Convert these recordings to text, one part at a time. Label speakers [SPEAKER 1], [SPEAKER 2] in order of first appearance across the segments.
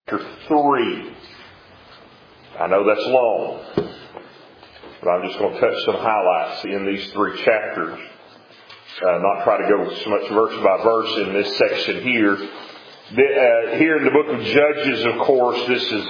[SPEAKER 1] chapter 3. I know that's long, but I'm just going to touch some highlights in these three chapters. Not try to go so much verse by verse in this section here. Here in the book of Judges, of course, this is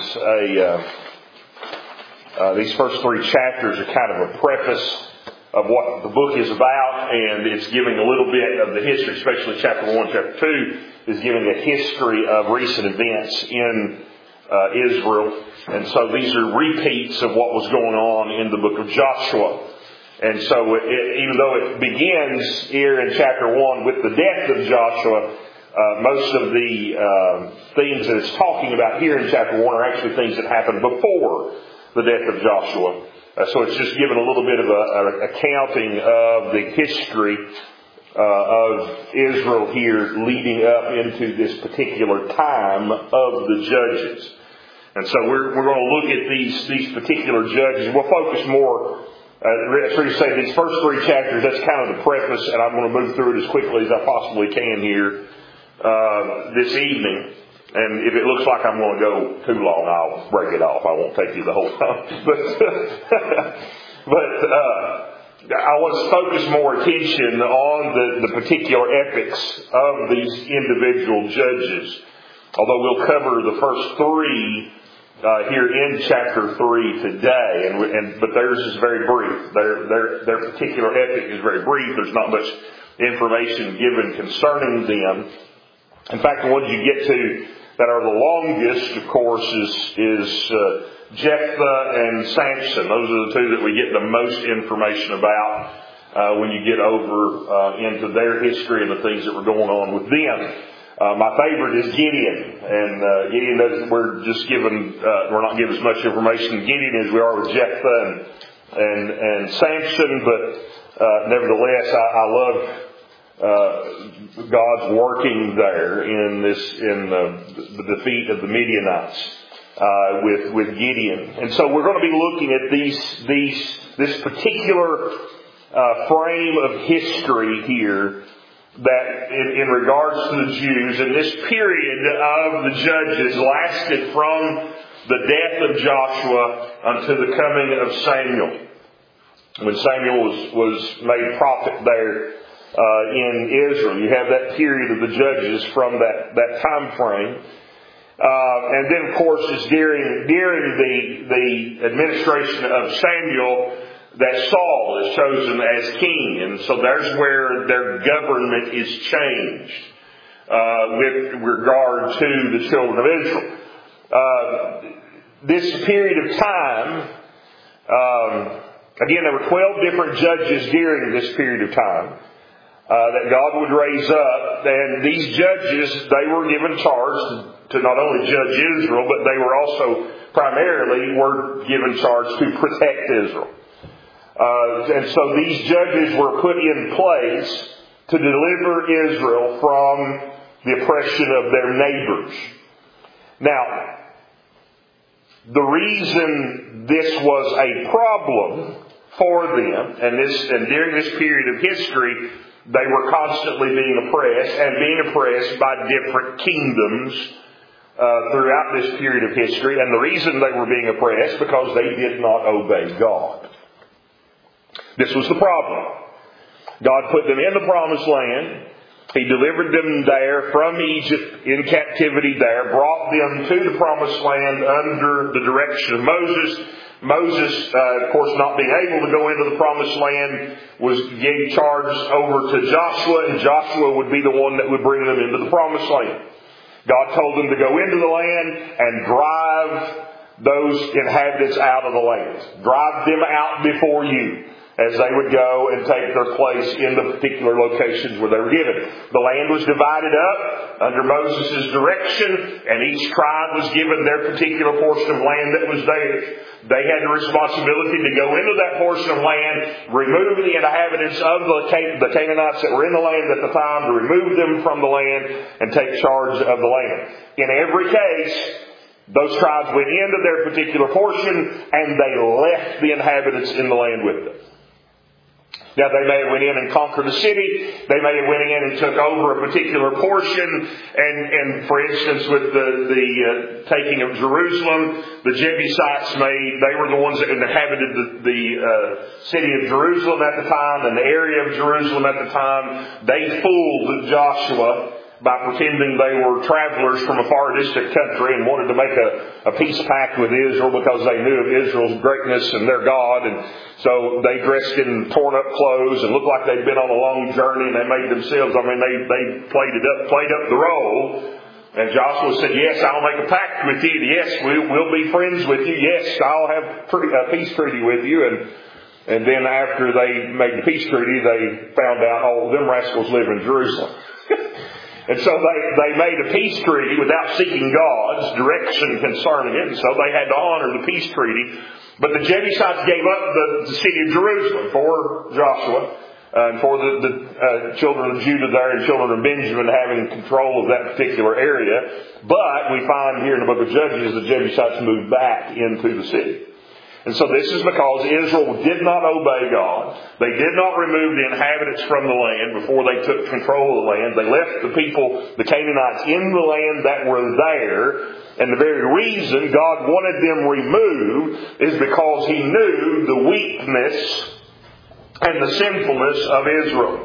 [SPEAKER 1] these first three chapters are kind of a preface of what the book is about, and it's giving a little bit of the history, especially chapter 1, chapter 2, is giving a history of recent events in Israel. And so these are repeats of what was going on in the book of Joshua. And so even though it begins here in chapter 1 with the death of Joshua, most of the things that it's talking about here in chapter 1 are actually things that happened before the death of Joshua. So it's just given a little bit of an accounting of the history of Israel here leading up into this particular time of the judges. And so we're going to look at these particular judges. We'll focus more, to say these first three chapters, that's kind of the preface, and I'm going to move through it as quickly as I possibly can here this evening. And if it looks like I'm going to go too long, I'll break it off. I won't take you the whole time. But I want to focus more attention on the particular epics of these individual judges. Although we'll cover the first three here in chapter 3 today, but theirs is very brief. Their particular epic is very brief. There's not much information given concerning them. In fact, the ones you get to that are the longest, of course, is Jephthah and Samson. Those are the two that we get the most information about when you get over into their history and the things that were going on with them. My favorite is Gideon, and Gideon we're not given as much information in Gideon as we are with Jephthah and Samson, but nevertheless, I love God's working there in the defeat of the Midianites with Gideon. And so we're going to be looking at this particular frame of history here that in regards to the Jews, and this period of the judges lasted from the death of Joshua until the coming of Samuel. When Samuel was made prophet there in Israel. You have that period of the judges from that time frame. And then, of course, it's during the administration of Samuel that Saul is chosen as king. And so there's where their government is changed with regard to the children of Israel. This period of time, again, there were 12 different judges during this period of time that God would raise up. And these judges, they were given charge to not only judge Israel, but they were also primarily were given charge to protect Israel. And so these judges were put in place to deliver Israel from the oppression of their neighbors. Now, the reason this was a problem for them, and during this period of history, they were constantly being oppressed by different kingdoms throughout this period of history. And the reason they were being oppressed because they did not obey God. This was the problem. God put them in the promised land. He delivered them there from Egypt in captivity there, brought them to the promised land under the direction of Moses. Moses, of course, not being able to go into the promised land, was gave charge over to Joshua, and Joshua would be the one that would bring them into the promised land. God told them to go into the land and drive those inhabitants out of the land. Drive them out before you, as they would go and take their place in the particular locations where they were given. The land was divided up under Moses' direction, and each tribe was given their particular portion of land that was theirs. They had the responsibility to go into that portion of land, remove the inhabitants of the Canaanites that were in the land at the time, to remove them from the land and take charge of the land. In every case, those tribes went into their particular portion and they left the inhabitants in the land with them. Now, they may have went in and conquered a city. They may have went in and took over a particular portion. And for instance, with the taking of Jerusalem, the Jebusites they were the ones that inhabited the city of Jerusalem at the time and the area of Jerusalem at the time. They fooled Joshua by pretending they were travelers from a far distant country and wanted to make a peace pact with Israel because they knew of Israel's greatness and their God. And so they dressed in torn up clothes and looked like they'd been on a long journey, and they made themselves, they played up the role. And Joshua said, yes, I'll make a pact with you. Yes, we'll be friends with you. Yes, I'll have a peace treaty with you. And then after they made the peace treaty, they found out, them rascals live in Jerusalem. And so they made a peace treaty without seeking God's direction concerning it. And so they had to honor the peace treaty. But the Jebusites gave up the city of Jerusalem for Joshua and for the children of Judah there and children of Benjamin having control of that particular area. But we find here in the book of Judges the Jebusites moved back into the city. And so this is because Israel did not obey God. They did not remove the inhabitants from the land before they took control of the land. They left the people, the Canaanites, in the land that were there. And the very reason God wanted them removed is because He knew the weakness and the sinfulness of Israel.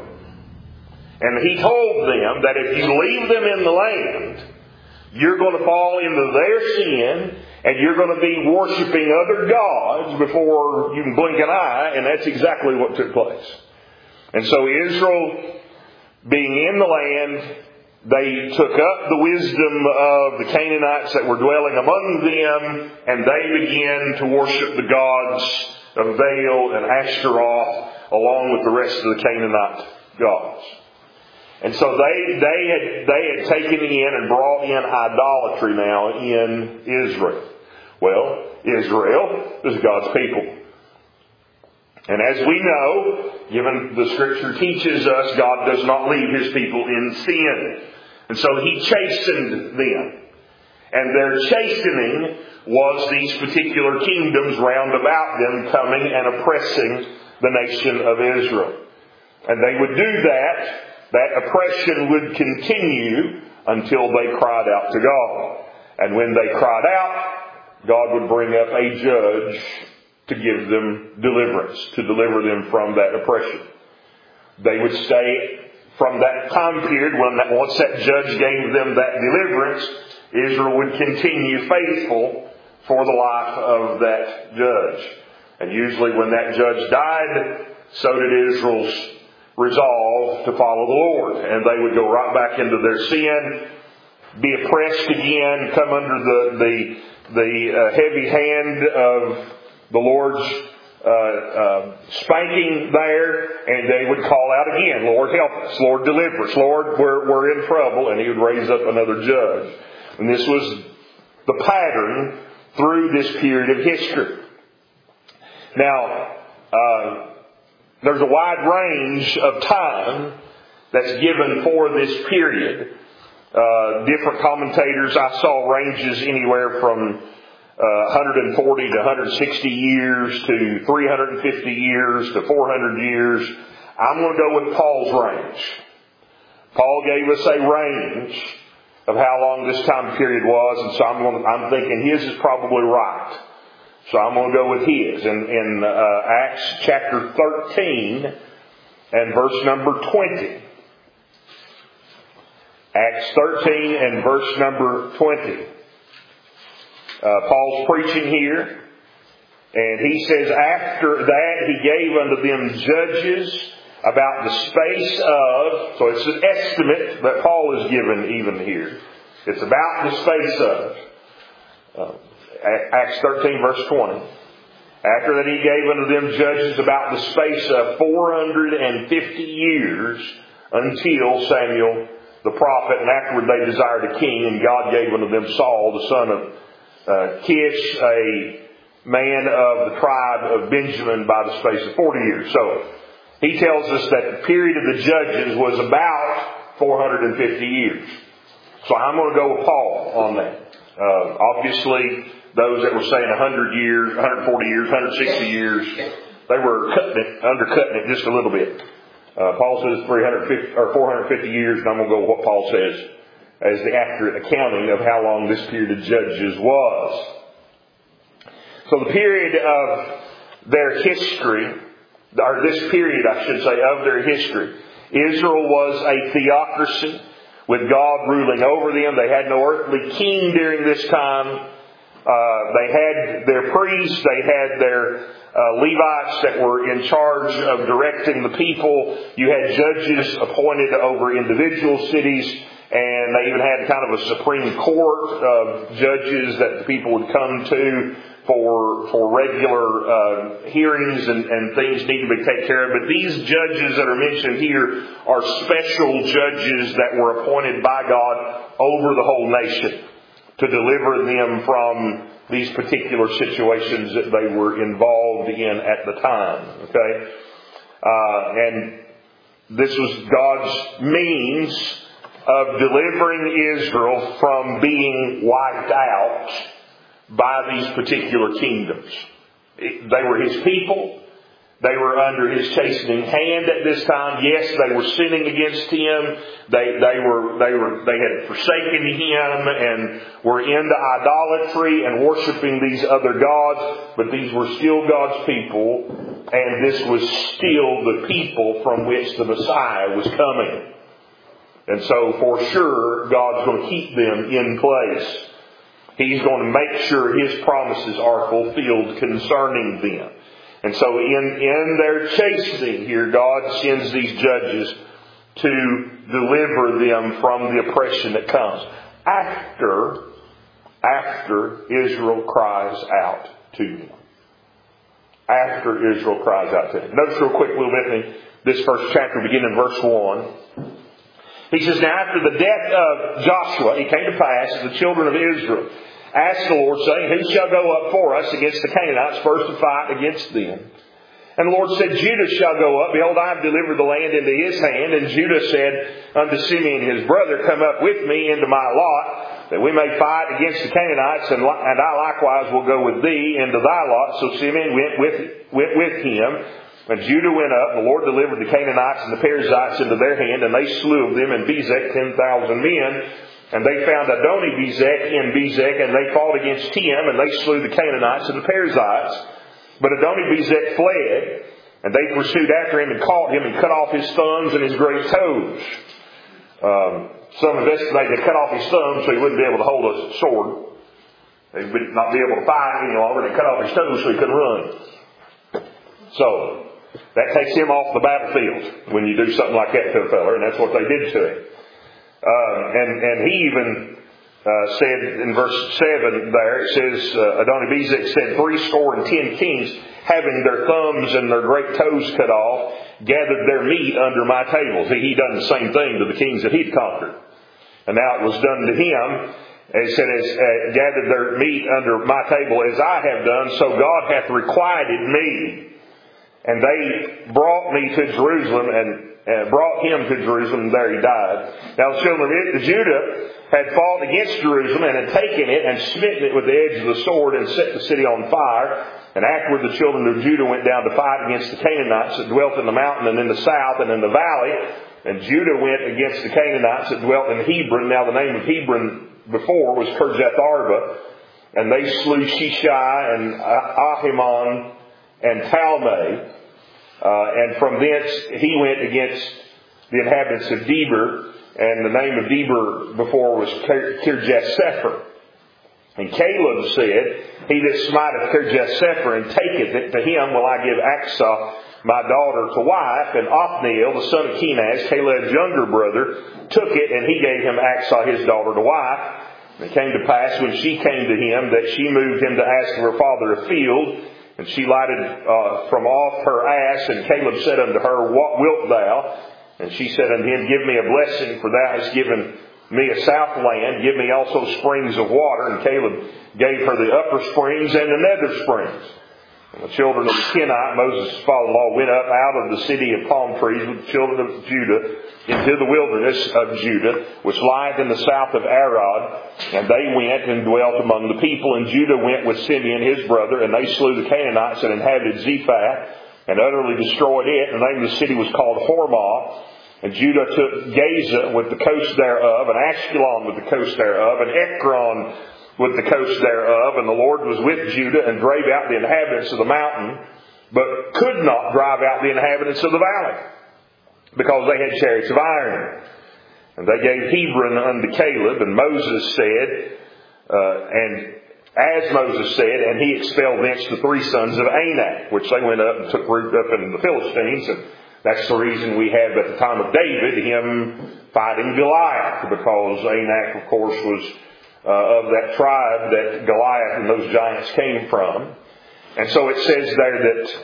[SPEAKER 1] And He told them that if you leave them in the land, you're going to fall into their sin, and you're going to be worshiping other gods before you can blink an eye, and that's exactly what took place. And so Israel, being in the land, they took up the wisdom of the Canaanites that were dwelling among them, and they began to worship the gods of Baal and Ashtaroth, along with the rest of the Canaanite gods. And so they had taken in and brought in idolatry now in Israel. Well, Israel is God's people. And as we know, given the Scripture teaches us, God does not leave His people in sin. And so He chastened them. And their chastening was these particular kingdoms round about them coming and oppressing the nation of Israel. And they would do that. That oppression would continue until they cried out to God. And when they cried out, God would bring up a judge to give them deliverance, to deliver them from that oppression. They would stay from that time period, once that judge gave them that deliverance, Israel would continue faithful for the life of that judge. And usually when that judge died, so did Israel's resolve to follow the Lord. And they would go right back into their sin, be oppressed again, come under the heavy hand of the Lord's spanking there, and they would call out again, Lord, help us, Lord, deliver us, Lord, we're in trouble, and He would raise up another judge. And this was the pattern through this period of history. Now, there's a wide range of time that's given for this period. Different commentators I saw ranges anywhere from 140 to 160 years to 350 years to 400 years. I'm going to go with Paul's range. Paul gave us a range of how long this time period was, and so I'm thinking his is probably right. So I'm going to go with his. In Acts chapter 13 and verse number 20. Acts 13 and verse number 20. Paul's preaching here. And he says, after that he gave unto them judges about the space of... So it's an estimate that Paul is given even here. It's about the space of... Acts 13 verse 20. After that he gave unto them judges about the space of 450 years until Samuel the prophet, and afterward they desired a king, and God gave unto them Saul the son of Kish, a man of the tribe of Benjamin, by the space of 40 years. So he tells us that the period of the judges was about 450 years. So I'm going to go with Paul on that. Obviously, those that were saying 100 years, 140 years, 160 years, undercutting it just a little bit. Paul says 450 years, and I'm going to go with what Paul says as the accurate accounting of how long this period of Judges was. So the period of their history, or this period, I should say, of their history, Israel was a theocracy with God ruling over them. They had no earthly king during this time. They had their priests, they had their Levites that were in charge of directing the people. You had judges appointed over individual cities, and they even had kind of a Supreme Court of judges that the people would come to for regular hearings and things need to be taken care of. But these judges that are mentioned here are special judges that were appointed by God over the whole nation to deliver them from these particular situations that they were involved in at the time. Okay? And this was God's means of delivering Israel from being wiped out by these particular kingdoms. They were His people. They were under His chastening hand at this time. Yes, they were sinning against Him. They had forsaken Him and were into idolatry and worshiping these other gods. But these were still God's people, and this was still the people from which the Messiah was coming. And so, for sure, God's going to keep them in place. He's going to make sure His promises are fulfilled concerning them. And so in their chastening here, God sends these judges to deliver them from the oppression that comes after Israel cries out to Him. After Israel cries out to Him. Notice real quick, with me, this first chapter, beginning in verse 1. He says, "Now after the death of Joshua, it came to pass that the children of Israel asked the Lord, saying, Who shall go up for us against the Canaanites first to fight against them? And the Lord said, Judah shall go up. Behold, I have delivered the land into his hand. And Judah said unto Simeon his brother, Come up with me into my lot, that we may fight against the Canaanites, and I likewise will go with thee into thy lot. So Simeon went with him. And Judah went up, and the Lord delivered the Canaanites and the Perizzites into their hand, and they slew of them in Bezek 10,000 men. And they found Adoni-Bezek in Bezek, and they fought against him, and they slew the Canaanites and the Perizzites. But Adoni-Bezek fled, and they pursued after him and caught him and cut off his thumbs and his great toes. Some investigate they cut off his thumbs so he wouldn't be able to hold a sword. He would not be able to fight any longer. They cut off his toes so he couldn't run. So that takes him off the battlefield when you do something like that to a fella, and that's what they did to him. And he even said in verse 7 there, it says, Adoni-Bezek said, 70 kings, having their thumbs and their great toes cut off, gathered their meat under my tables. He done the same thing to the kings that he'd conquered. And now it was done to him. It said, gathered their meat under my table as I have done, so God hath requited me. And they brought me to Jerusalem and brought him to Jerusalem, and there he died. Now the children of Judah had fought against Jerusalem and had taken it and smitten it with the edge of the sword and set the city on fire. And afterward the children of Judah went down to fight against the Canaanites that dwelt in the mountain and in the south and in the valley. And Judah went against the Canaanites that dwelt in Hebron. Now the name of Hebron before was Kirjath Arba. And they slew Shishai and Ahiman and Talmai. And from thence he went against the inhabitants of Debir, and the name of Debir before was Kirjath-Sepher. And Caleb said, He that smiteth Kirjath-Sepher and taketh it, to him will I give Achsah my daughter to wife. And Othniel, the son of Kenaz, Caleb's younger brother, took it, and he gave him Achsah his daughter to wife. And it came to pass when she came to him that she moved him to ask of her father a field. And she lighted from off her ass, and Caleb said unto her, What wilt thou? And she said unto him, Give me a blessing, for thou hast given me a south land. Give me also springs of water. And Caleb gave her the upper springs and the nether springs. And the children of Kenite, Moses' father-in-law, went up out of the city of palm trees with the children of Judah into the wilderness of Judah, which lieth in the south of Arad. And they went and dwelt among the people. And Judah went with Simeon his brother, and they slew the Canaanites and inhabited Zephath. and utterly destroyed it. The name of the city was called Hormah. And Judah took Gaza with the coast thereof, and Ashkelon with the coast thereof, and Ekron with the coast thereof. And the Lord was with Judah, and drave out the inhabitants of the mountain, but could not drive out the inhabitants of the valley, because they had chariots of iron. And they gave Hebron unto Caleb, and Moses said, as Moses said, and he expelled thence the three sons of Anak, which they went up and took root up in the Philistines. And that's the reason we have at the time of David him fighting Goliath, because Anak, of course, was of that tribe that Goliath and those giants came from. And so it says there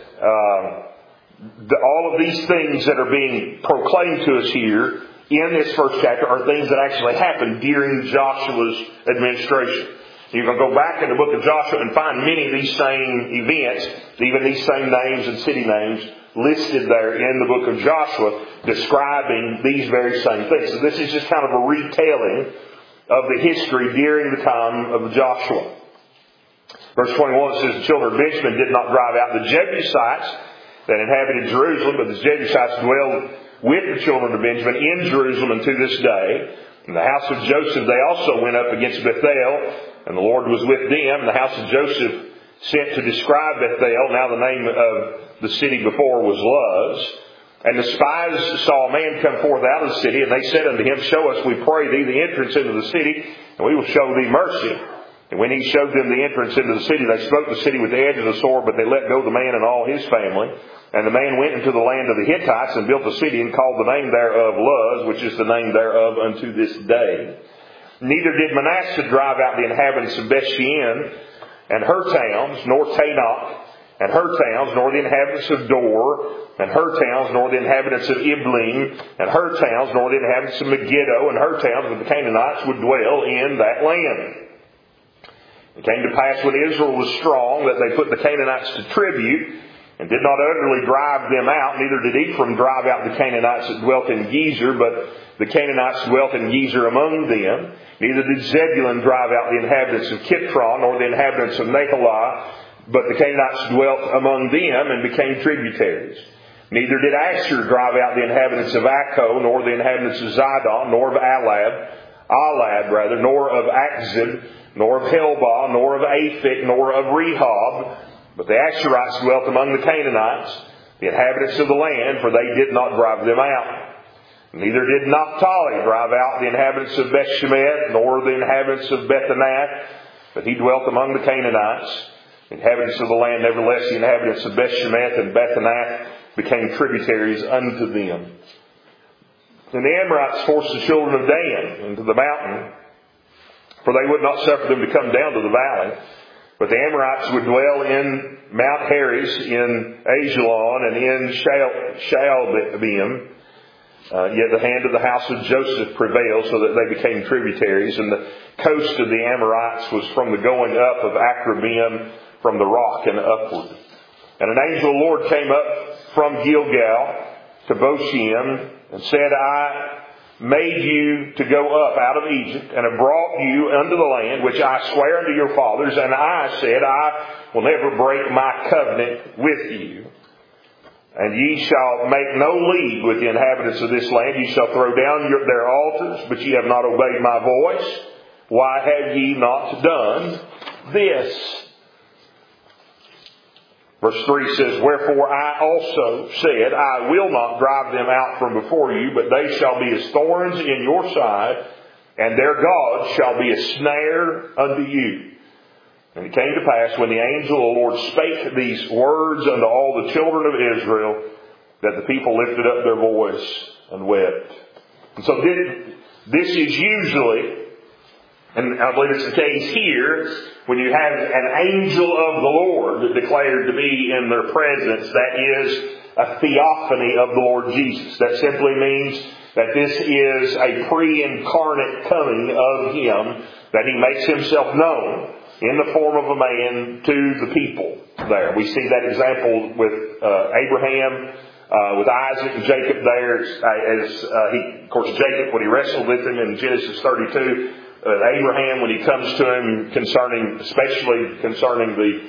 [SPEAKER 1] that all of these things that are being proclaimed to us here in this first chapter are things that actually happened during Joshua's administration. You can go back in the book of Joshua and find many of these same events, even these same names and city names, listed there in the book of Joshua, describing these very same things. So this is just kind of a retelling of the history during the time of Joshua. Verse 21 says, the children of Benjamin did not drive out the Jebusites that inhabited Jerusalem, but the Jebusites dwelled with the children of Benjamin in Jerusalem unto this day. In the house of Joseph they also went up against Bethel, and the Lord was with them. And the house of Joseph sent to describe Bethel. Now the name of the city before was Luz. And the spies saw a man come forth out of the city, and they said unto him, Show us, we pray thee, the entrance into the city, and we will show thee mercy. And when he showed them the entrance into the city, they smote the city with the edge of the sword, but they let go the man and all his family. And the man went into the land of the Hittites and built a city and called the name thereof Luz, which is the name thereof unto this day. Neither did Manasseh drive out the inhabitants of Bethshean and her towns, nor Tanakh and her towns, nor the inhabitants of Dor and her towns, nor the inhabitants of Iblim and her towns, nor the inhabitants of Megiddo and her towns, but the Canaanites would dwell in that land. It came to pass when Israel was strong that they put the Canaanites to tribute, and did not utterly drive them out. Neither did Ephraim drive out the Canaanites that dwelt in Gezer, but the Canaanites dwelt in Gezer among them. Neither did Zebulun drive out the inhabitants of Kitron, nor the inhabitants of Nahalah, but the Canaanites dwelt among them and became tributaries. Neither did Asher drive out the inhabitants of Akko, nor the inhabitants of Zidon, nor of Alad, nor of Akzib, nor of Helbah, nor of Aphik, nor of Rehob. But the Asherites dwelt among the Canaanites, the inhabitants of the land, for they did not drive them out. Neither did Naphtali drive out the inhabitants of Bethshemesh, nor the inhabitants of Bethanath, but he dwelt among the Canaanites, the inhabitants of the land. Nevertheless, the inhabitants of Bethshemesh and Bethanath became tributaries unto them. And the Amorites forced the children of Dan into the mountain, for they would not suffer them to come down to the valley. But the Amorites would dwell in Mount Heres, in Ajalon, and in Shaalbim. Yet the hand of the house of Joseph prevailed, so that they became tributaries. And the coast of the Amorites was from the going up of Akrabim, from the rock and upward. And an angel of the Lord came up from Gilgal to Bochim, and said, I made you to go up out of Egypt, and have brought you unto the land which I swear unto your fathers. And I said, I will never break my covenant with you. And ye shall make no league with the inhabitants of this land. Ye shall throw down their altars, but ye have not obeyed my voice. Why have ye not done this? Verse 3 says, Wherefore I also said, I will not drive them out from before you, but they shall be as thorns in your side, and their God shall be a snare unto you. And it came to pass, when the angel of the Lord spake these words unto all the children of Israel, that the people lifted up their voice and wept. And so this is usually, and I believe it's the case here, when you have an angel of the Lord declared to be in their presence, that is a theophany of the Lord Jesus. That simply means that this is a pre-incarnate coming of Him, that He makes Himself known in the form of a man to the people there. We see that example with Abraham, with Isaac and Jacob there. Of course, Jacob, when he wrestled with him in Genesis 32, Abraham, when he comes to him especially concerning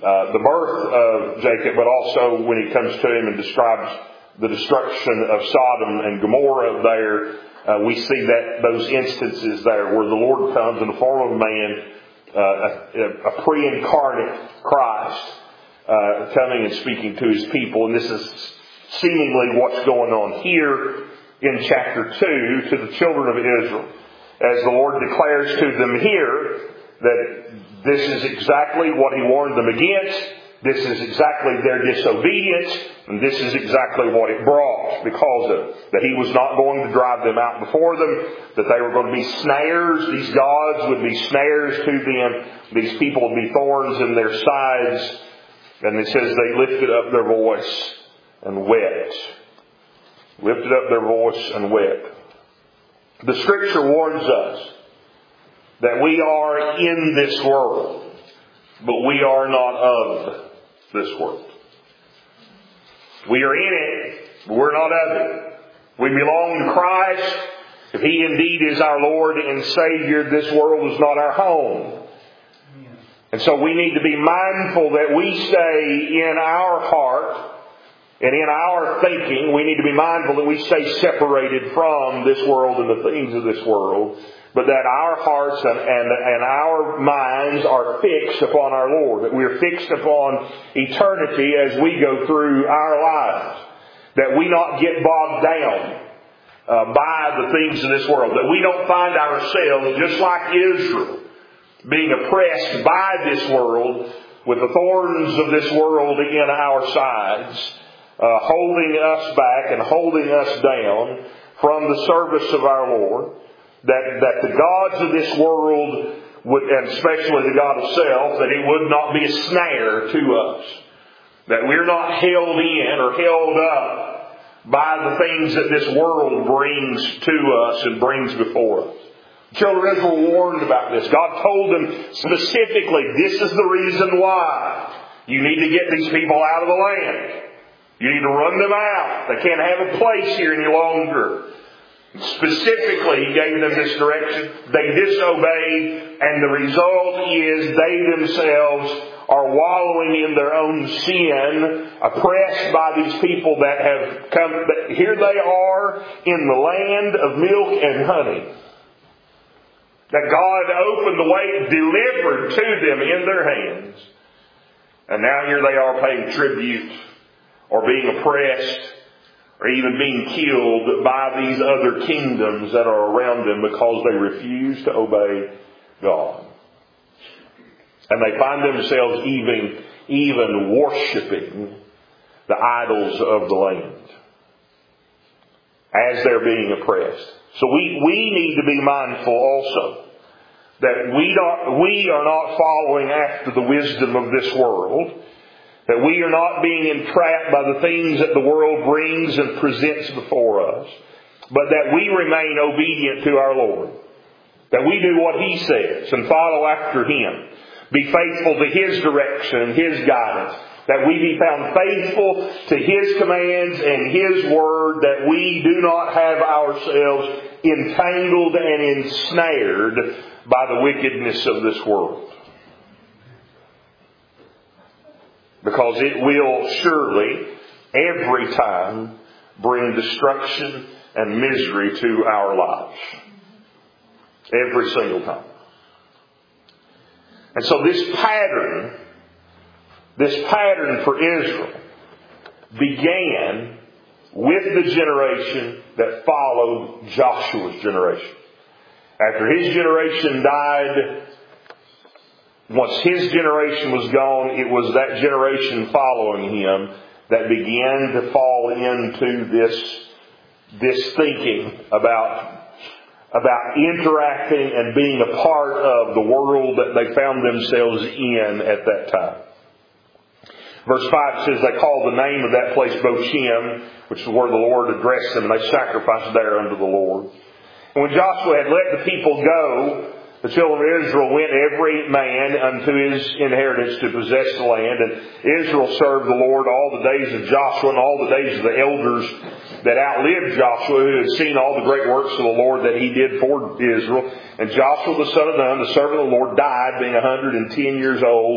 [SPEAKER 1] the birth of Jacob, but also when he comes to him and describes the destruction of Sodom and Gomorrah there, we see that those instances there where the Lord comes in the form of a man, a pre-incarnate Christ, coming and speaking to his people. And this is seemingly what's going on here in chapter 2 to the children of Israel, as the Lord declares to them here that this is exactly what He warned them against. This is exactly their disobedience, and this is exactly what it brought because of it. That He was not going to drive them out before them, that they were going to be snares. These gods would be snares to them. These people would be thorns in their sides. And it says they lifted up their voice and wept. Lifted up their voice and wept. The Scripture warns us that we are in this world, but we are not of this world. We are in it, but we're not of it. We belong to Christ. If He indeed is our Lord and Savior, this world is not our home. And so we need to be mindful that we stay in our heart and in our thinking. We need to be mindful that we stay separated from this world and the things of this world, but that our hearts and our minds are fixed upon our Lord, that we are fixed upon eternity as we go through our lives, that we not get bogged down by the things of this world, that we don't find ourselves just like Israel, being oppressed by this world with the thorns of this world in our sides, holding us back and holding us down from the service of our Lord. That the gods of this world would, and especially the God of self, that it would not be a snare to us. That we're not held in or held up by the things that this world brings to us and brings before us. Children of Israel were warned about this. God told them specifically, this is the reason why you need to get these people out of the land. You need to run them out. They can't have a place here any longer. Specifically, He gave them this direction. They disobeyed, and the result is they themselves are wallowing in their own sin, oppressed by these people that have come. But here they are in the land of milk and honey. That God opened the way, delivered to them in their hands. And now here they are paying tribute, or being oppressed, or even being killed by these other kingdoms that are around them because they refuse to obey God. And they find themselves even worshiping the idols of the land as they're being oppressed. So we need to be mindful also that we are not following after the wisdom of this world, that we are not being entrapped by the things that the world brings and presents before us, but that we remain obedient to our Lord, that we do what He says and follow after Him, be faithful to His direction and His guidance, that we be found faithful to His commands and His word, that we do not have ourselves entangled and ensnared by the wickedness of this world. Because it will surely, every time, bring destruction and misery to our lives. Every single time. And so this pattern for Israel began with the generation that followed Joshua's generation. After his generation died, once his generation was gone, it was that generation following him that began to fall into this thinking about interacting and being a part of the world that they found themselves in at that time. Verse 5 says, they called the name of that place Bochim, which is where the Lord addressed them, and they sacrificed there unto the Lord. And when Joshua had let the people go, the children of Israel went every man unto his inheritance to possess the land. And Israel served the Lord all the days of Joshua and all the days of the elders that outlived Joshua, who had seen all the great works of the Lord that He did for Israel. And Joshua the son of Nun, the servant of the Lord, died, being 110 years old.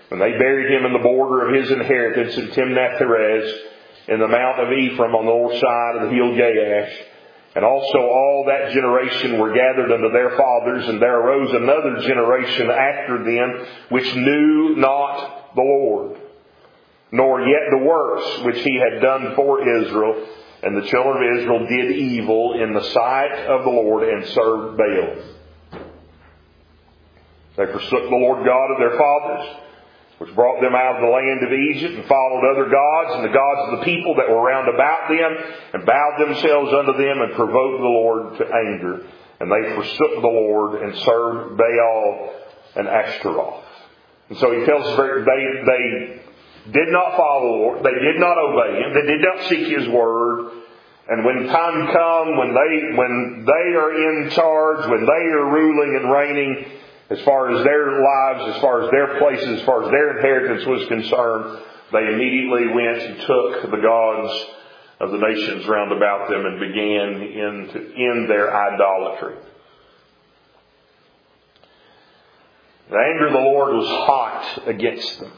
[SPEAKER 1] And they buried him in the border of his inheritance in Timnath-Heres, in the mount of Ephraim on the north side of the hill Gaash. And also all that generation were gathered unto their fathers, and there arose another generation after them, which knew not the Lord, nor yet the works which he had done for Israel. And the children of Israel did evil in the sight of the Lord, and served Baal. They forsook the Lord God of their fathers, which brought them out of the land of Egypt, and followed other gods, and the gods of the people that were round about them, and bowed themselves unto them, and provoked the Lord to anger. And they forsook the Lord, and served Baal and Ashtaroth. And so he tells us they did not follow the Lord, they did not obey Him, they did not seek His word. And when time come, when they are in charge, when they are ruling and reigning, as far as their lives, as far as their places, as far as their inheritance was concerned, they immediately went and took the gods of the nations round about them and began in their idolatry. The anger of the Lord was hot against them.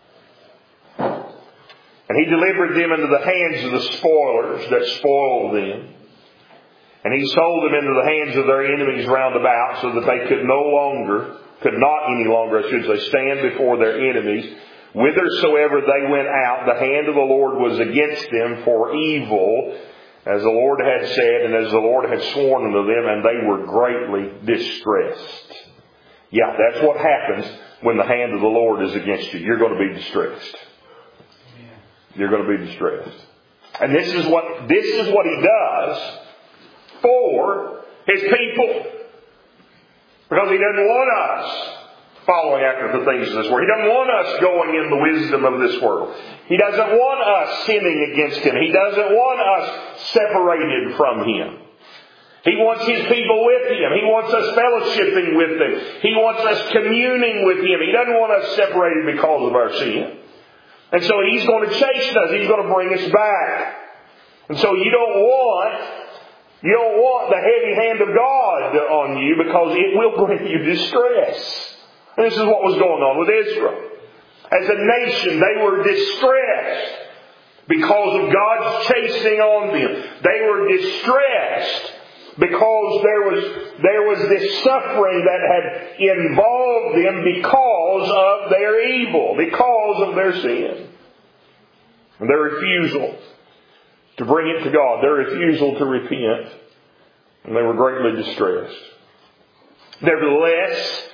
[SPEAKER 1] And He delivered them into the hands of the spoilers that spoiled them. And He sold them into the hands of their enemies round about, so that they could not any longer, stand before their enemies. Whithersoever they went out, the hand of the Lord was against them for evil, as the Lord had said, and as the Lord had sworn unto them, and they were greatly distressed. Yeah, that's what happens when the hand of the Lord is against you. You're going to be distressed. You're going to be distressed. And this is what He does for His people. Because He doesn't want us following after the things of this world. He doesn't want us going in the wisdom of this world. He doesn't want us sinning against Him. He doesn't want us separated from Him. He wants His people with Him. He wants us fellowshipping with them. He wants us communing with Him. He doesn't want us separated because of our sin. And so He's going to chasten us. He's going to bring us back. And so you don't want the heavy hand of God on you, because it will bring you distress. And this is what was going on with Israel. As a nation, they were distressed because of God's chastening on them. They were distressed because there was this suffering that had involved them because of their evil, because of their sin. And their refusal to bring it to God, their refusal to repent. And they were greatly distressed. Nevertheless,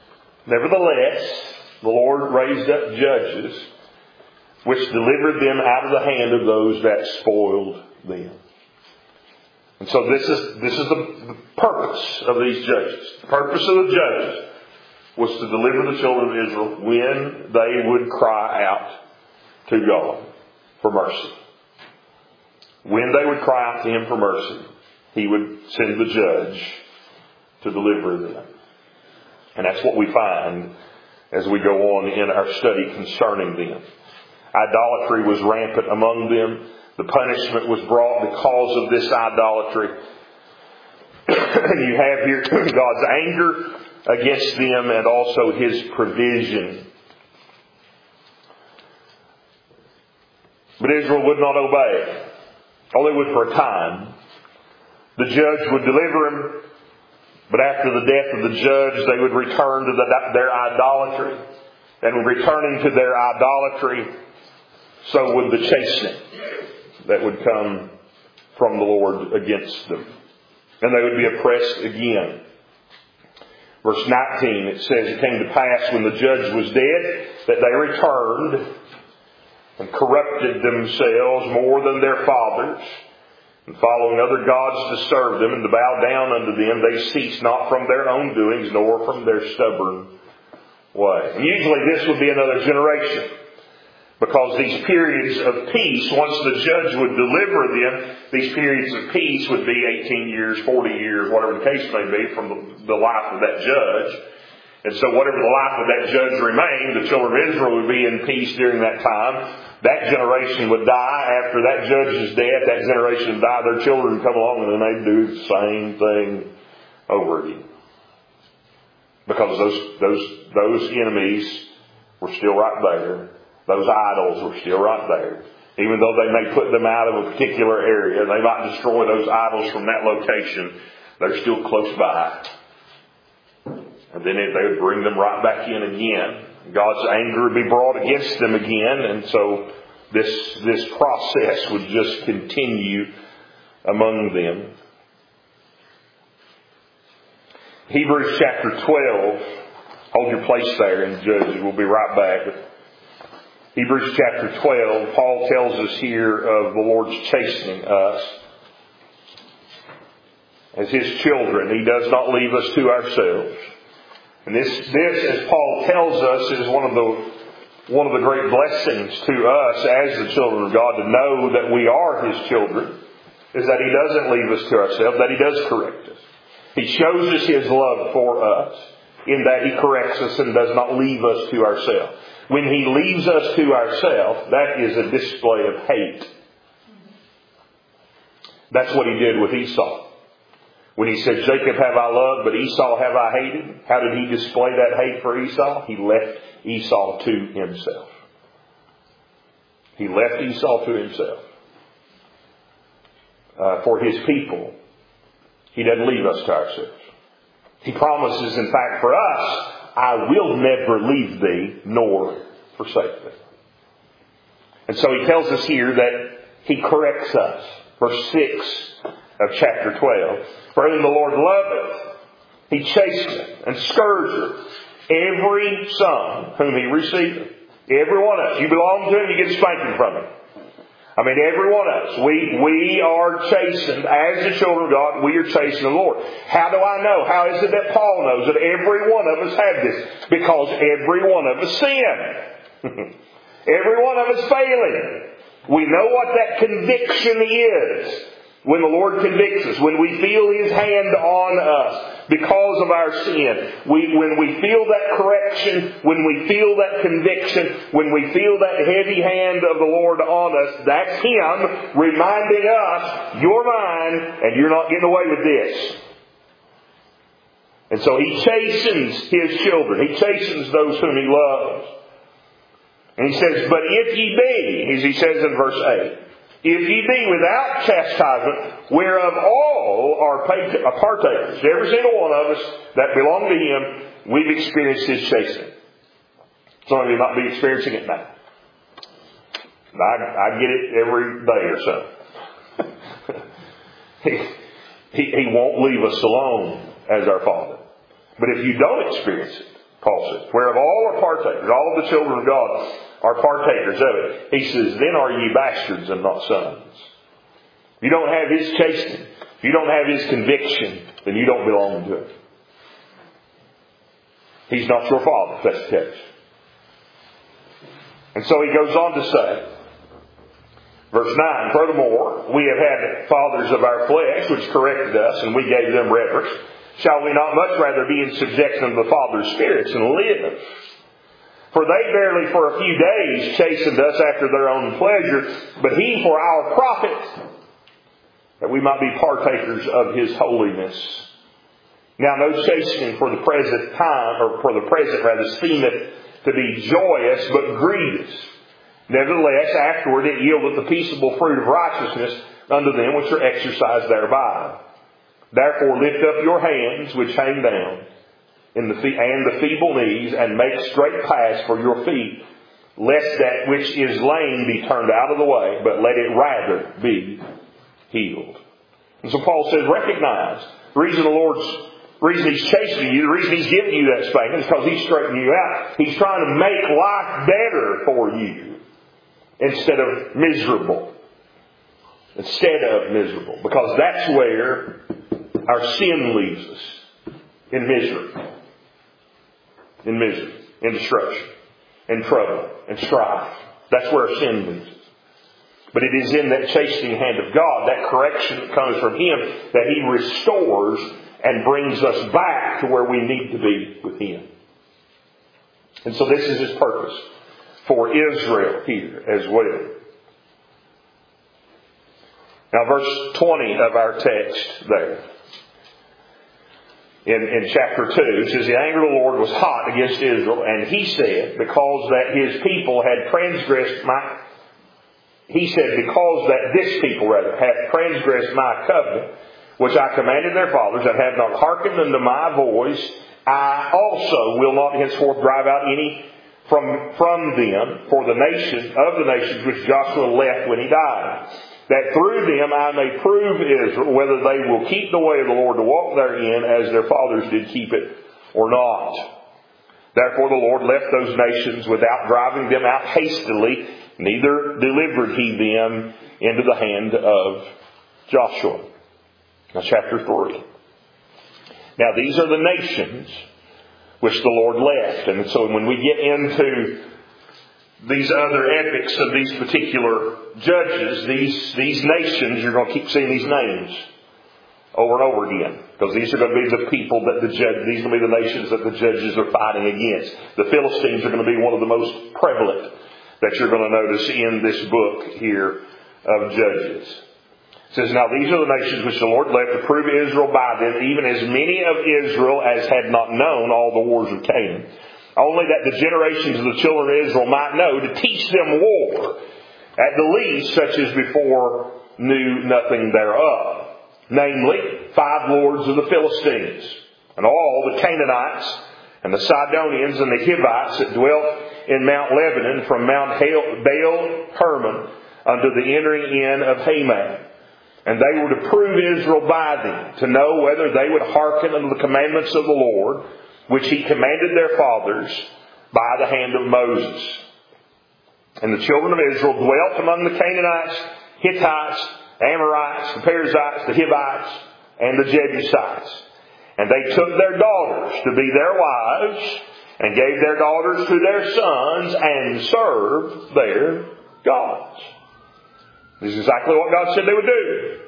[SPEAKER 1] the Lord raised up judges which delivered them out of the hand of those that spoiled them. And so this is the purpose of these judges. The purpose of the judges was to deliver the children of Israel when they would cry out to God for mercy. When they would cry out to Him for mercy, He would send the judge to deliver them. And that's what we find as we go on in our study concerning them. Idolatry was rampant among them. The punishment was brought because of this idolatry. You have here God's anger against them, and also His provision. But Israel would not obey. Only would for a time. The judge would deliver them, but after the death of the judge, they would return to their idolatry. And returning to their idolatry, so would the chastening that would come from the Lord against them. And they would be oppressed again. Verse 19, it says, it came to pass when the judge was dead, that they returned and corrupted themselves more than their fathers, and following other gods to serve them and to bow down unto them, they ceased not from their own doings, nor from their stubborn way. And usually this would be another generation, because these periods of peace, once the judge would deliver them, these periods of peace would be 18 years, 40 years, whatever the case may be, from the life of that judge. And so whatever the life of that judge remained, the children of Israel would be in peace during that time. That generation would die. After that judge's death, that generation would die. Their children would come along and then they'd do the same thing over again. Because those enemies were were still right there. Those idols were still right there. Even though they may put them out of a particular area, they might destroy those idols from that location, they're still close by. And then they would bring them right back in again. God's anger would be brought against them again. And so this process would just continue among them. Hebrews chapter 12. Hold your place there in Judges. We'll be right back. Hebrews chapter 12, Paul tells us here of the Lord's chastening us as His children. He does not leave us to ourselves. And this, as Paul tells us, is one of the great blessings to us as the children of God, to know that we are His children, is that He doesn't leave us to ourselves, that He does correct us. He shows us His love for us in that He corrects us and does not leave us to ourselves. When He leaves us to ourselves, that is a display of hate. That's what He did with Esau. When He said, Jacob have I loved, but Esau have I hated. How did He display that hate for Esau? He left Esau to himself. He left Esau to himself. For His people, He doesn't leave us to ourselves. He promises, in fact, for us, I will never leave thee nor forsake thee. And so He tells us here that He corrects us. Verse 6 of chapter 12. For whom the Lord loveth, He chasteneth and scourgeth every son whom He receiveth. Every one of us. You belong to Him, you get spanking from Him. I mean, every one of us. We are chastened. As the children of God, we are chastened of the Lord. How do I know? How is it that Paul knows that every one of us have this? Because every one of us sin. Every one of us failing. We know what that conviction is. When the Lord convicts us, when we feel His hand on us because of our sin, when we feel that correction, when we feel that conviction, when we feel that heavy hand of the Lord on us, that's Him reminding us, you're mine and you're not getting away with this. And so He chastens His children. He chastens those whom He loves. And He says, but if ye be, as He says in verse 8, if ye be without chastisement, whereof all are partakers, every single one of us that belong to Him, we've experienced His chastening. Some of you might be experiencing it now. I get it every day or so. He won't leave us alone as our Father. But if you don't experience it, Paul says, whereof all are partakers, all of the children of God are partakers of it. He says, then are ye bastards and not sons. If you don't have His chastening, if you don't have His conviction, then you don't belong to Him. He's not your Father, if that's the case. And so he goes on to say, verse 9, furthermore, we have had fathers of our flesh, which corrected us, and we gave them reverence. Shall we not much rather be in subjection of the Father's spirits and live? For they barely for a few days chastened us after their own pleasure, but He for our profit, that we might be partakers of His holiness. Now no chastening for the present time, or for the present rather, seemeth to be joyous, but grievous. Nevertheless, afterward it yieldeth the peaceable fruit of righteousness unto them which are exercised thereby. Therefore lift up your hands which hang down, and the feeble knees, and make straight paths for your feet, lest that which is lame be turned out of the way, but let it rather be healed. And so Paul says, recognize the reason He's chastening you, the reason He's giving you that spanking is because He's straightening you out. He's trying to make life better for you instead of miserable. Because that's where our sin leaves us. In misery. In destruction. In trouble. In strife. That's where our sin leaves us. But it is in that chastening hand of God, that correction that comes from Him, that He restores and brings us back to where we need to be with Him. And so this is His purpose for Israel here as well. Now verse 20 of our text there. in chapter 2. It says, the anger of the Lord was hot against Israel, and he said, because that his people had transgressed my... He said, because that this people, hath transgressed my covenant, which I commanded their fathers, and have not hearkened unto my voice, I also will not henceforth drive out any from them for the nation of the nations which Joshua left when he died, that through them I may prove Israel whether they will keep the way of the Lord to walk therein as their fathers did keep it or not. Therefore the Lord left those nations without driving them out hastily, neither delivered he them into the hand of Joshua. Now chapter 3. Now these are the nations which the Lord left. And so when we get into these other epics of these particular judges, these nations, you're going to keep seeing these names over and over again. Because these are going to be the people that these are going to be the nations that the judges are fighting against. The Philistines are going to be one of the most prevalent that you're going to notice in this book here of Judges. It says, now these are the nations which the Lord left to prove Israel by them, even as many of Israel as had not known all the wars of Canaan. Only that the generations of the children of Israel might know, to teach them war, at the least such as before knew nothing thereof. Namely, 5 lords of the Philistines, and all the Canaanites, and the Sidonians, and the Hivites that dwelt in Mount Lebanon, from Mount Baal Hermon unto the entering in of Hamath. And they were to prove Israel by them, to know whether they would hearken unto the commandments of the Lord, which he commanded their fathers by the hand of Moses. And the children of Israel dwelt among the Canaanites, Hittites, Amorites, the Perizzites, the Hivites, and the Jebusites. And they took their daughters to be their wives, and gave their daughters to their sons, and served their gods. This is exactly what God said they would do.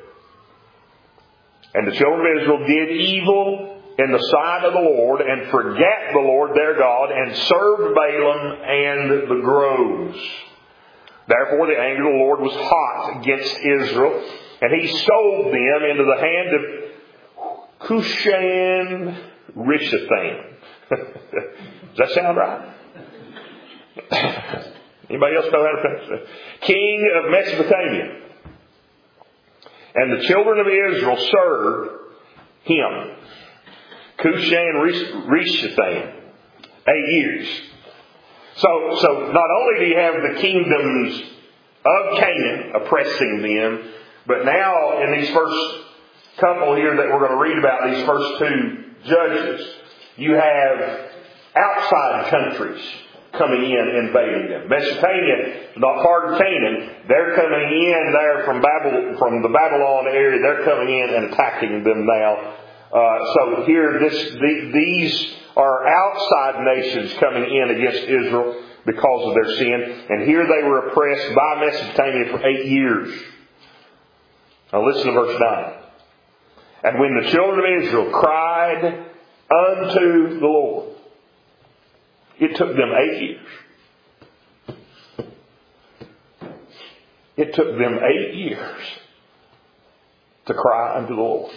[SPEAKER 1] And the children of Israel did evil in the sight of the Lord, and forgat the Lord their God, and served Balaam and the groves. Therefore the anger of the Lord was hot against Israel, and he sold them into the hand of Cushan Rishathaim. Does that sound right? Anybody else know how to pronounce that? King of Mesopotamia. And the children of Israel served him. Cushan Rishathaim. 8 years. So not only do you have the kingdoms of Canaan oppressing them, but now in these first couple here that we're going to read about, these first 2 judges, you have outside countries coming in and invading them. Mesopotamia, not part of Canaan, they're coming in there from the Babylon area. They're coming in and attacking them now. So here, these are outside nations coming in against Israel because of their sin. And here they were oppressed by Mesopotamia for 8 years. Now listen to verse 9. And when the children of Israel cried unto the Lord, it took them 8 years. It took them 8 years to cry unto the Lord.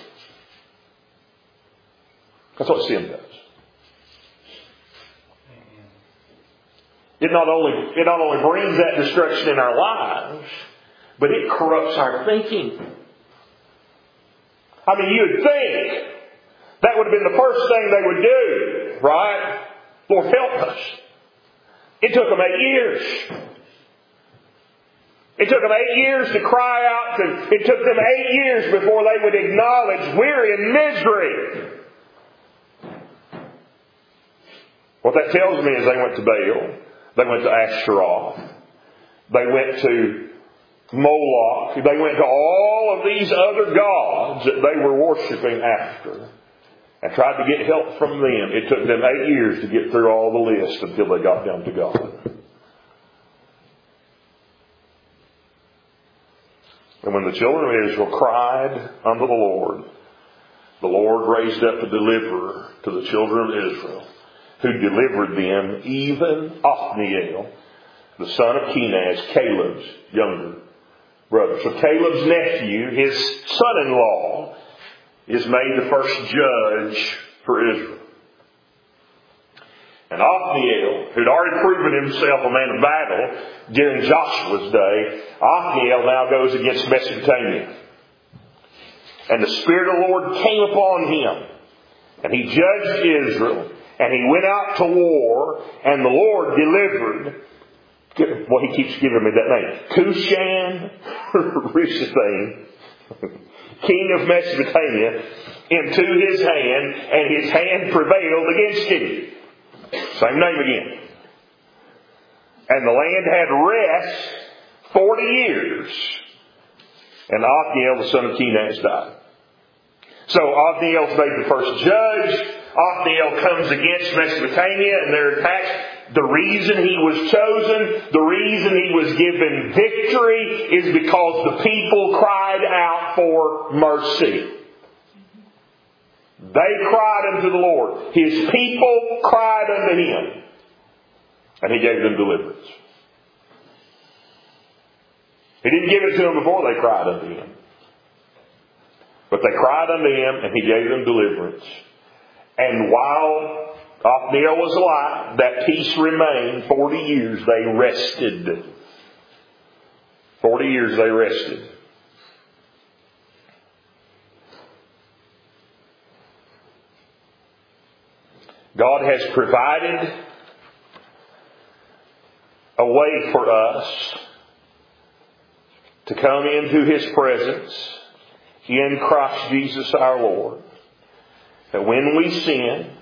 [SPEAKER 1] That's what sin does. It not only brings that destruction in our lives, but it corrupts our thinking. I mean, you'd think that would have been the first thing they would do, right? Lord, help us. It took them 8 years. It took them 8 years to cry out. It took them 8 years before they would acknowledge we're in misery. What that tells me is they went to Baal. They went to Ashtaroth. They went to Moloch. They went to all of these other gods that they were worshiping after, and tried to get help from them. It took them 8 years to get through all the list until they got down to God. And when the children of Israel cried unto the Lord raised up a deliverer to the children of Israel, who delivered them, even Othniel, the son of Kenaz, Caleb's younger brother. So Caleb's nephew, his son-in-law, is made the first judge for Israel. And Othniel, who'd already proven himself a man of battle during Joshua's day, Othniel now goes against Mesopotamia. And the Spirit of the Lord came upon him, and he judged Israel, and he went out to war, and the Lord delivered, well, he keeps giving me that name, Cushan-Rishathaim, king of Mesopotamia, into his hand, and his hand prevailed against him. Same name again. And the land had rest 40 years. And Othniel, the son of Kenaz, died. So Othniel's made the first judge. Othniel comes against Mesopotamia and their attacks. The reason he was chosen, the reason he was given victory, is because the people cried out for mercy. They cried unto the Lord. His people cried unto Him. And He gave them deliverance. He didn't give it to them before they cried unto Him. But they cried unto Him and He gave them deliverance. And while Othniel was alive, that peace remained. 40 years they rested. 40 years they rested. God has provided a way for us to come into His presence in Christ Jesus our Lord. That when we sin,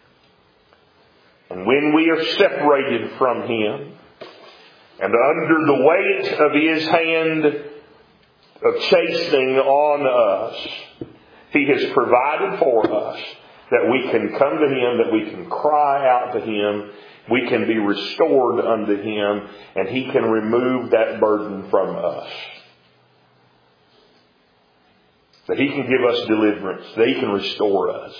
[SPEAKER 1] and when we are separated from Him, and under the weight of His hand of chastening on us, He has provided for us that we can come to Him, that we can cry out to Him, we can be restored unto Him, and He can remove that burden from us. That He can give us deliverance, that He can restore us.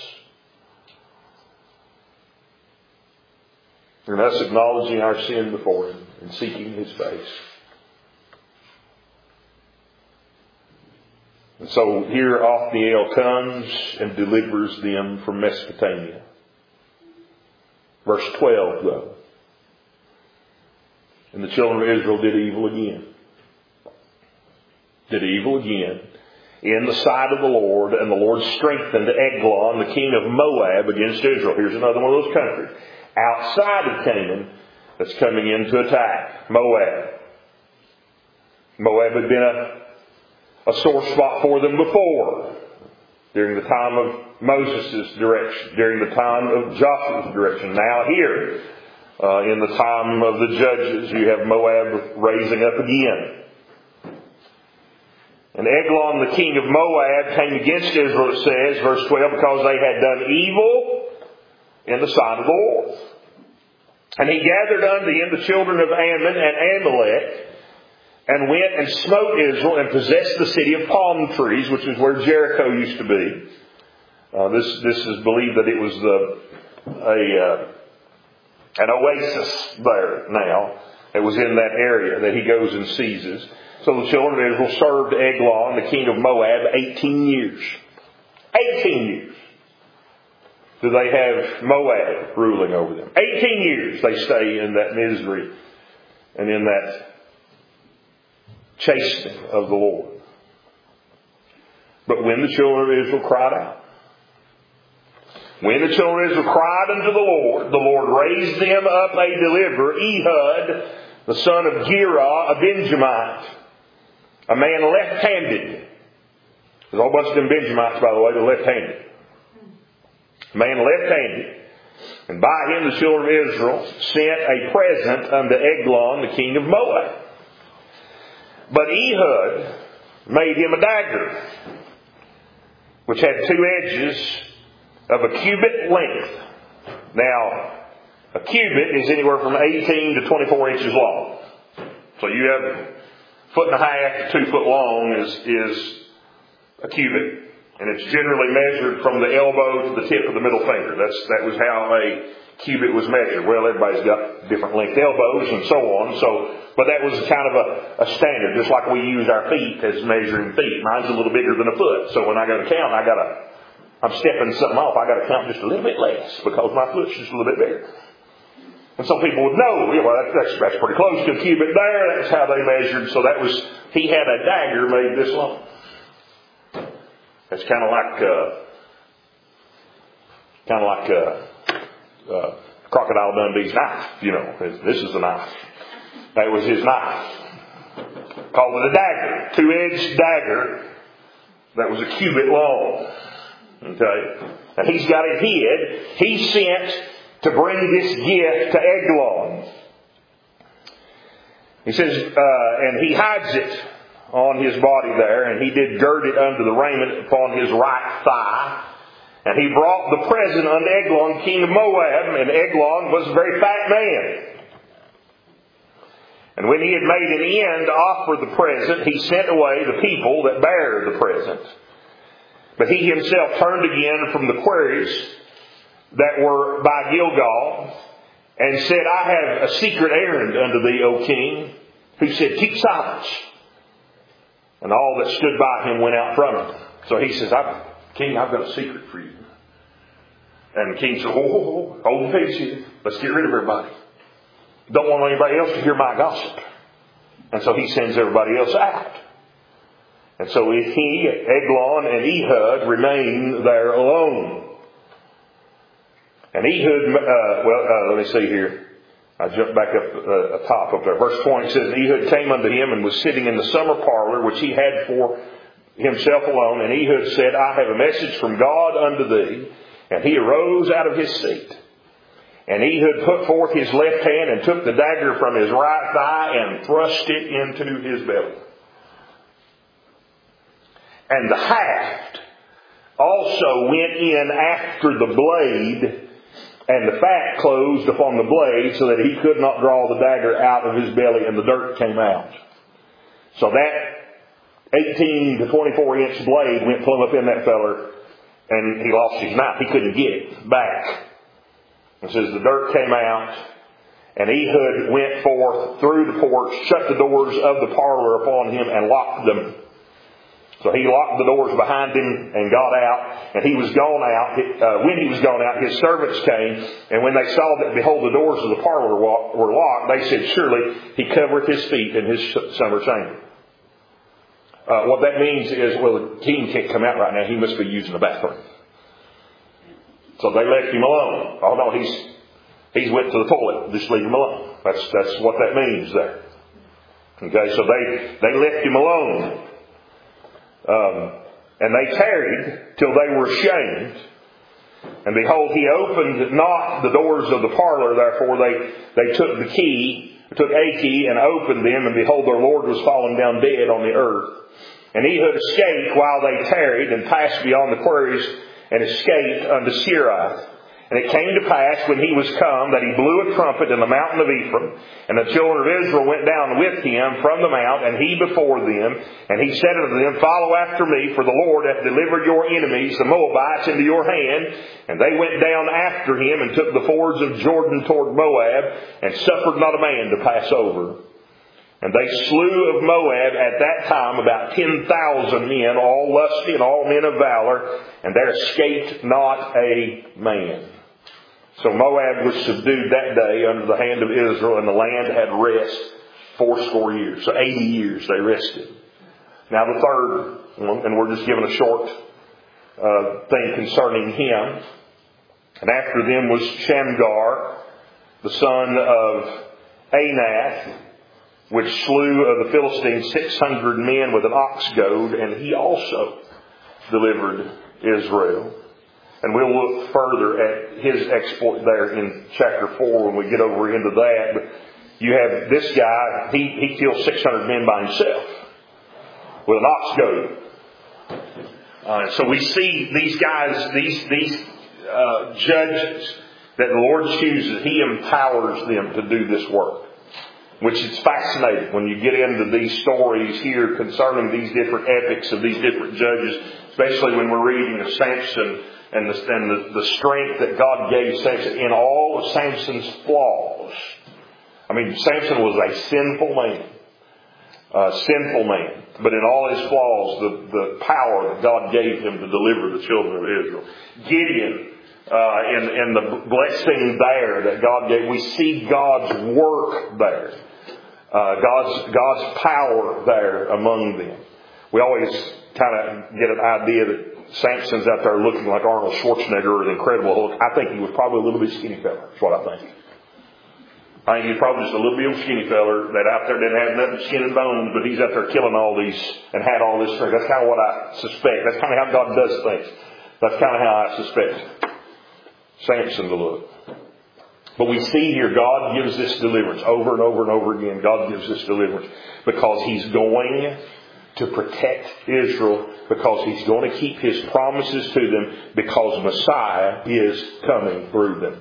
[SPEAKER 1] And us acknowledging our sin before Him and seeking His face. And so here Othniel comes and delivers them from Mesopotamia. Verse 12 though. And the children of Israel did evil again. Did evil again in the sight of the Lord, and the Lord strengthened Eglon, the king of Moab, against Israel. Here's another one of those countries outside of Canaan that's coming in to attack. Moab. Moab had been a sore spot for them before, during the time of Moses' direction, during the time of Joshua's direction. Now here, in the time of the judges, you have Moab raising up again. And Eglon, the king of Moab, came against Israel, it says, verse 12, because they had done evil in the sight of the Lord. And he gathered unto him the children of Ammon and Amalek, and went and smote Israel and possessed the city of palm trees, which is where Jericho used to be. This is believed that it was an oasis there now. It was in that area that he goes and seizes. So the children of Israel served Eglon, the king of Moab, 18 years. 18 years. Do they have Moab ruling over them? 18 years they stay in that misery and in that chastening of the Lord. But when the children of Israel cried out, when the children of Israel cried unto the Lord raised them up a deliverer, Ehud, the son of Gera, a Benjamite, a man left-handed. There's a whole bunch of them Benjamites, by the way, they're left-handed. A man left-handed. And by him the children of Israel sent a present unto Eglon, the king of Moab. But Ehud made him a dagger, which had 2 edges of a cubit length. Now, a cubit is anywhere from 18 to 24 inches long. So you have 1.5 to 2 foot long is a cubit. And it's generally measured from the elbow to the tip of the middle finger. That was how a cubit was measured. Well, everybody's got different length elbows and so on. But that was kind of a standard, just like we use our feet as measuring feet. Mine's a little bigger than a foot. So when I go to count, I I'm stepping something off, I got to count just a little bit less because my foot's just a little bit bigger. And some people would know, well, that's pretty close to a cubit there. That's how they measured. So he had a dagger made this long. It's kind of like Crocodile Dundee's knife. You know, this is a knife. That was his knife. Called it a dagger. 2-edged dagger that was a cubit long. Okay? And he's got it hid. He's sent to bring this gift to Eglon. He says, and he hides it on his body there, and he did gird it under the raiment upon his right thigh. And he brought the present unto Eglon, king of Moab, and Eglon was a very fat man. And when he had made an end to offer the present, he sent away the people that bare the present. But he himself turned again from the quarries that were by Gilgal, and said, I have a secret errand unto thee, O king. Who said, keep silence. And all that stood by him went out from him. So he says, King, I've got a secret for you. And the king said, hold the peace here. Let's get rid of everybody. Don't want anybody else to hear my gossip. And so he sends everybody else out. And so he, Eglon, and Ehud remain there alone. And Ehud, let me see here. I jumped back up top of there. Verse 20 says, Ehud came unto him and was sitting in the summer parlor, which he had for himself alone. And Ehud said, I have a message from God unto thee. And he arose out of his seat. And Ehud put forth his left hand and took the dagger from his right thigh and thrust it into his belly. And the haft also went in after the blade, and the fat closed upon the blade, so that he could not draw the dagger out of his belly, and the dirt came out. So that 18 to 24 inch blade went plumb up in that feller, and he lost his knife. He couldn't get it back. It says the dirt came out, and Ehud went forth through the porch, shut the doors of the parlor upon him, and locked them. So he locked the doors behind him and got out, and he was gone out. When he was gone out, his servants came, and when they saw that, behold, the doors of the parlor were locked, they said, surely he covereth his feet in his summer chamber. What that means is, well, the king can't come out right now. He must be using the bathroom. So they left him alone. Oh no, he's went to the toilet. Just leave him alone. That's what that means there. Okay, so they left him alone. And they tarried till they were ashamed. And behold, he opened not the doors of the parlor. Therefore they took a key, and opened them. And behold, their Lord was fallen down dead on the earth. And Ehud escaped while they tarried, and passed beyond the quarries, and escaped unto Seirath. And it came to pass, when he was come, that he blew a trumpet in the mountain of Ephraim. And the children of Israel went down with him from the mount, and he before them. And he said unto them, follow after me, for the Lord hath delivered your enemies, the Moabites, into your hand. And they went down after him, and took the fords of Jordan toward Moab, and suffered not a man to pass over. And they slew of Moab at that time about 10,000 men, all lusty and all men of valor, and there escaped not a man. So Moab was subdued that day under the hand of Israel, and the land had rest 80 years. So 80 years they rested. Now the third one, and we're just giving a short thing concerning him. And after them was Shamgar, the son of Anath, which slew of the Philistines 600 men with an ox goad, and he also delivered Israel. And we'll look further at his exploit there in chapter 4 when we get over into that. But you have this guy, he killed 600 men by himself with an ox goad. So we see these guys, these judges that the Lord chooses, he empowers them to do this work. Which is fascinating when you get into these stories here concerning these different epics of these different judges, especially when we're reading of Samson and the strength that God gave Samson in all of Samson's flaws. I mean, Samson was a sinful man. sinful man. But in all his flaws, the power that God gave him to deliver the children of Israel. Gideon, in the blessing there that God gave, we see God's work there. God's power there among them. We always kind of get an idea that Samson's out there looking like Arnold Schwarzenegger or the Incredible Hulk. I think he was probably a little bit skinny fella. That's what I think. I think he's probably just a little bit of a skinny feller that out there didn't have nothing skin and bones, but he's out there killing all these and had all this strength. That's kind of what I suspect. That's kind of how God does things. That's kind of how I suspect Samson to look. But we see here God gives this deliverance over and over and over again. God gives this deliverance because He's going to protect Israel, because He's going to keep His promises to them, because Messiah is coming through them.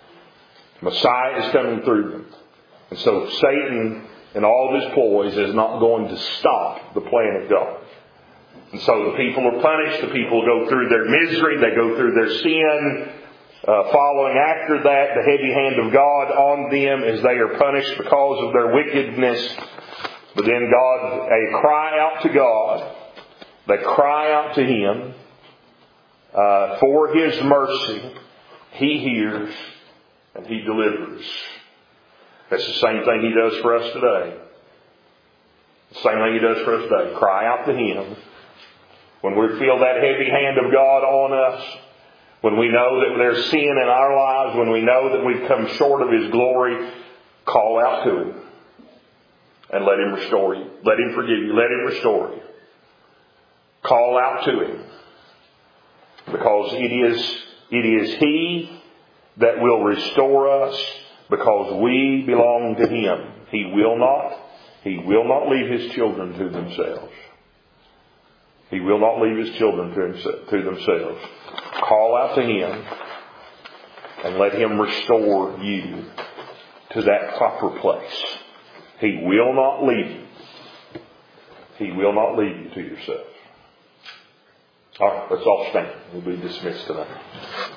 [SPEAKER 1] Messiah is coming through them. And so Satan and all of his ploys is not going to stop the plan of God. And so the people are punished. The people go through their misery. They go through their sin. Following after that, the heavy hand of God on them as they are punished because of their wickedness. But then they cry out to God. They cry out to Him for His mercy. He hears and He delivers. That's the same thing He does for us today. The same thing He does for us today. Cry out to Him. When we feel that heavy hand of God on us, when we know that there's sin in our lives, when we know that we've come short of His glory, call out to Him and let Him restore you. Let Him forgive you. Let Him restore you. Call out to Him. Because it is He that will restore us, because we belong to Him. He will not leave His children to themselves. He will not leave His children to themselves. Call out to Him and let Him restore you to that proper place. He will not leave you. He will not leave you to yourself. All right, let's all stand. We'll be dismissed tonight.